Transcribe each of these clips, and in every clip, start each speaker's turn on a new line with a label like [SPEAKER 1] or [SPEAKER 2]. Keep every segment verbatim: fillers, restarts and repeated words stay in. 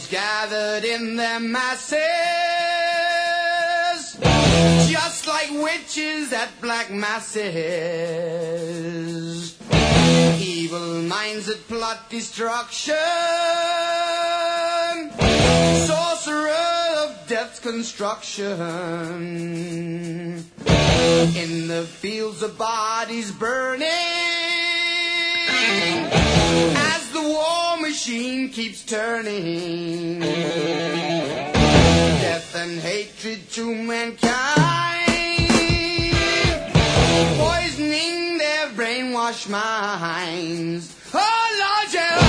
[SPEAKER 1] Wolves gathered in their masses, just like witches at black masses. Evil minds that plot destruction, sorcerer of death's construction. In the fields of bodies burning, as the war machine keeps turning. Death and hatred to mankind, poisoning their brainwashed minds. Oh Lord, yeah.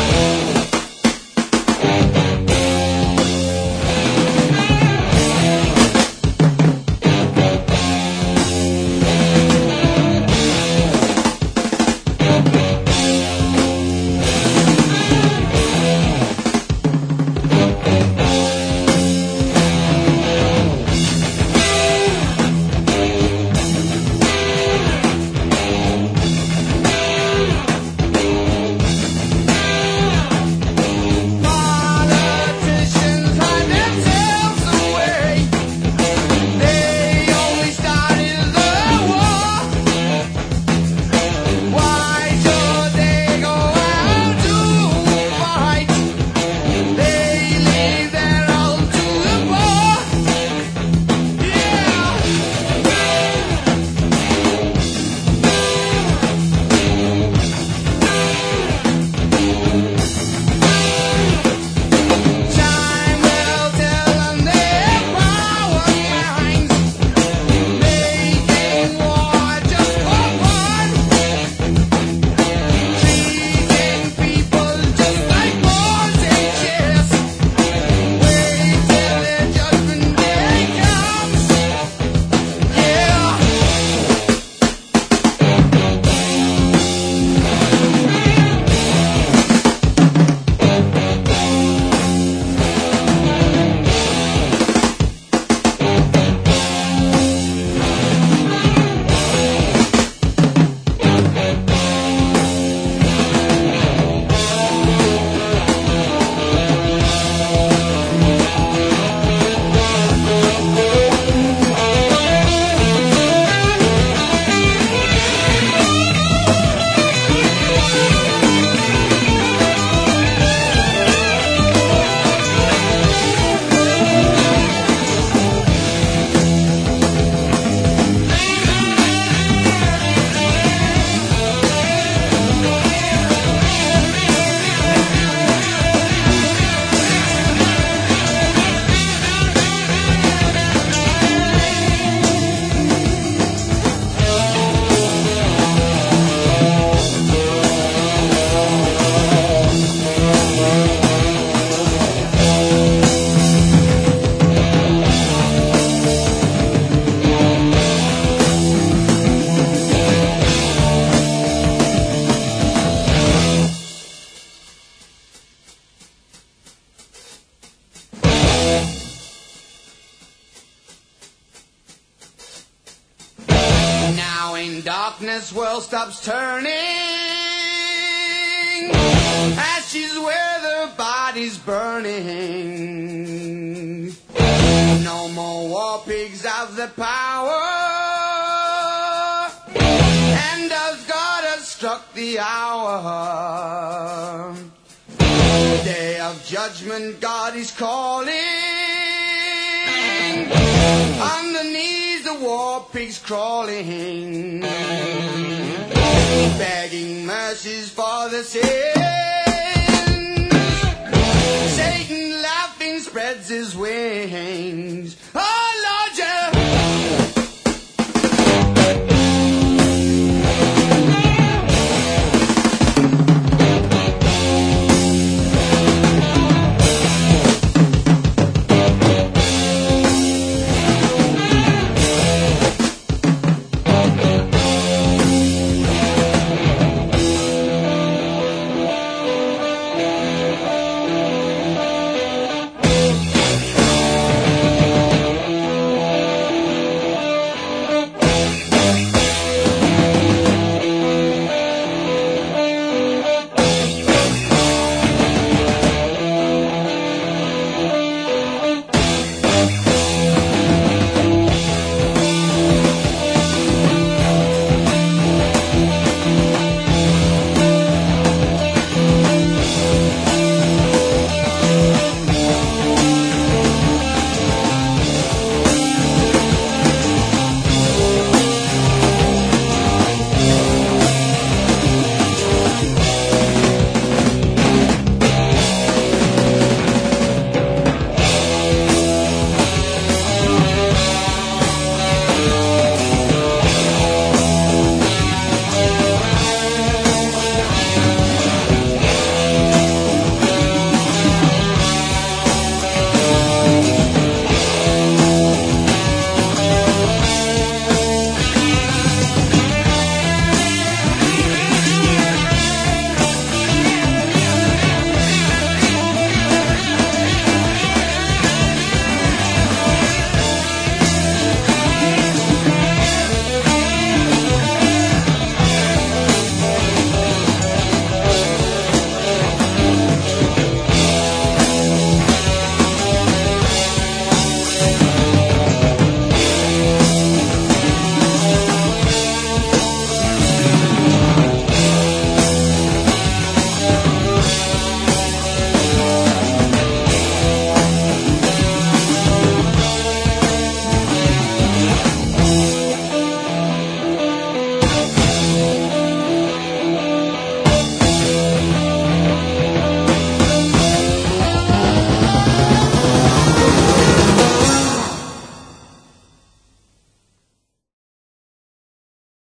[SPEAKER 1] Darkness world stops turning, ashes where the body's burning. No more war pigs have the power, and as God has struck the hour, day of judgment God is calling. Underneath the war pigs crawling, begging mercies for the sins. Satan laughing spreads his wings. Oh!